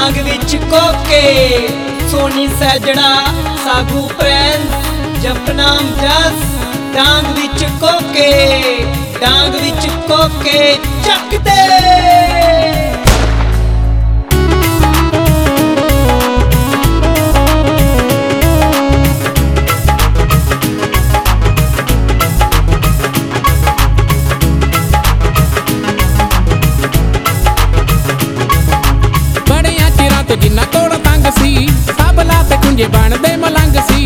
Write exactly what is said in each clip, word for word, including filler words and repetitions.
डांग विच कोके सोनी सैजड़ा सागू प्रिंस जपनाम जस डांग विच कोके डांग विच कोके चक दे। जिन्ना कोल तंग सी सब लात कुंजे बनदे मलंग सी।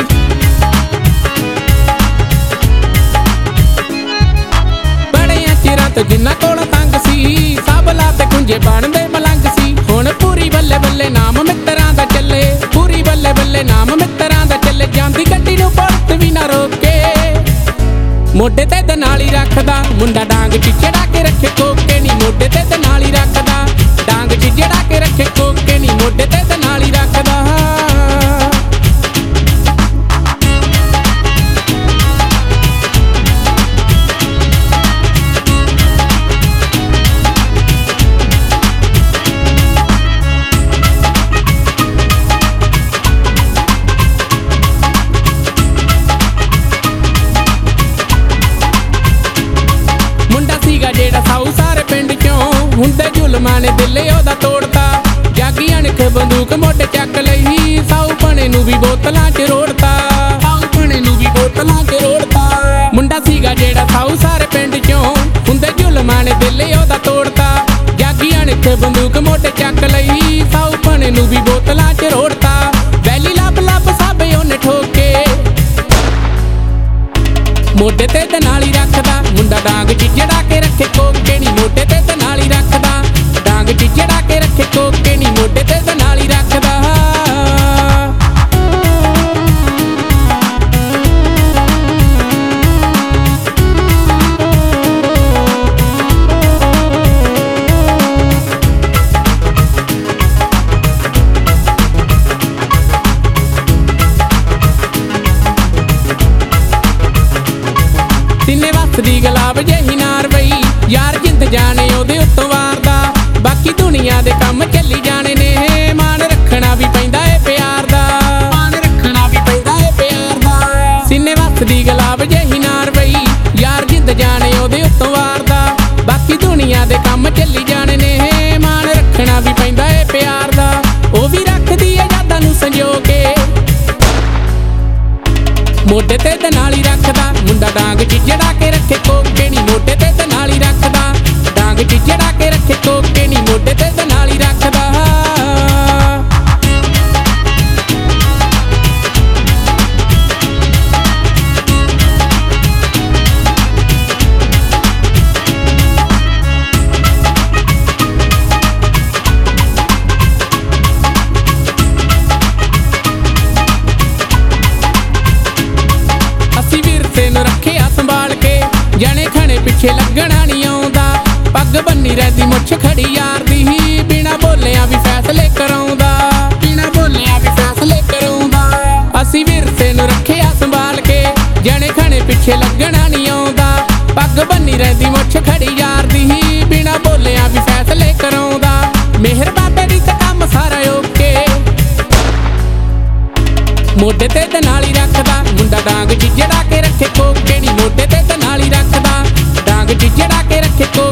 बड़े चिरां तो जिन्ना कोल तंग सी सब लात कुंजे बनदे मलंग सी। हुण पूरी बल्ले बल्ले नाम मित्तरां दा चले पूरी बल्ले बल्ले नाम मित्तरां दा चले। जांदी गड्डी नूं पुलिस भी ना रोके मोढे ते दनाली रखदा मुंडा डांग च चढ़ा के रखे कोके नी। मोढे ते दनाली रखदा डांग च चढ़ा के रखे कोके नी। मोढे ते दनाली रखदा मुंडा सीगा जेड़ा साऊ सारे पिंड चों हुंदे जुलमां ने दिल ओदा तोड़ता। जागी अणख बंदूक मोढे चक लई साऊ पणे नूं भी बोतलां च रोड़ता। साऊ पणे नूं भी बोतलां च रोड़ता। मुंडा सीगा जेड़ा साऊ सारे पिंड चों हुंदे जुलमां ने दिल ओदा तोड़ता। जागी अणख बंदूक मोढे चक लई साऊ पणे नूं भी बोतलां च रोड़ता। वैली लब लब साबे ओने ठोके मोढे ते दनाली रखदा मुंडा डांग च चढ़ा के रखे कोके नी। मोढे ते दनाली रखदा डांग च चढ़ा के रखे कोके नी। मोढे ते दनाली रखदा तिन्ने वस दी गलाब जही नार बई यार जिंद जाने ओदे उत्तों वारदा। बाकी दुनिया दे कम चली जाने ने मान रखना भी पैंदा है प्यार दा। मान रखना भी पैंदा है प्यार दा। सिन्ने वस दी गलाब जही नार बई यार जिंद जाने ओदे उत्तों वारदा। बाकी दुनिया दे कम चली जाने ने मान रखना भी पैंदा है प्यार दा। ओ भी रखदी है यादां नूं संजो के मोढे ते दनाली रखदा मुंडा डांग च चढ़ा के रखे कोके नी। मोढे ते दनाली रखदा डांग च चढ़ा के रखे कोके नी। मोढे ते दनाली रखदा रखिया संभाल के जाने खाने पिछे लगना नहीं आउंदा। पग बन्नी रहती मुछ खड़ी यार दी बिना बोलिया भी फैसले कराउंदा। बिना बोलिया भी फैसले कराउंदा। असी विरसे नूं रखिया संभाल के जाने खाने पिछे लगना नहीं आउंदा। पग बन्नी रहती मुछ खड़ी यार दी बिना बोलिया भी फैसले कराउंदा। मेहर बाबे दी ते कम सारा ओके मोढे ते दनाली रखदा मुंडा डांग च चढ़ा के रखे कोके नी। मोढे ते दनाली रखदा डांग च चढ़ा के रखे कोके